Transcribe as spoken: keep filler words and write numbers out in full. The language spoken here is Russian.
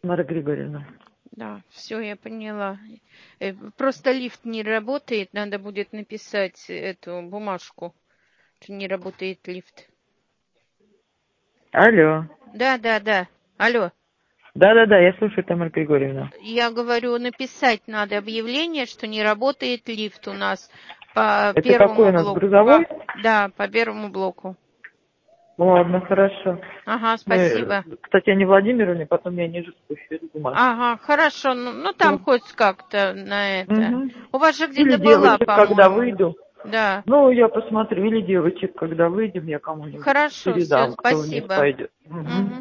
Тамара Григорьевна. Да, все, я поняла. Э, Просто лифт не работает, надо будет написать эту бумажку, что не работает лифт. Алло. Да, да, да. Алло. Да-да-да, я слушаю, Тамара Григорьевна. Я говорю, написать надо объявление, что не работает лифт у нас по Это первому какой у нас, блоку. грузовой? По- да, по первому блоку. Ладно, хорошо. Ага, Мы, спасибо. кстати, Татьяне Владимировне, потом я ниже спущу эту бумажку. Ага, хорошо. Ну, ну там Всё. хоть как-то на это. Мгм. У вас же Или где-то была, девочек, когда по-моему. выйду. Да. Ну, я посмотрю. Или девочек, когда выйдем, я кому-нибудь Хорошо, все, передам, кто вниз спасибо. пойдет. Мгм. Мгм.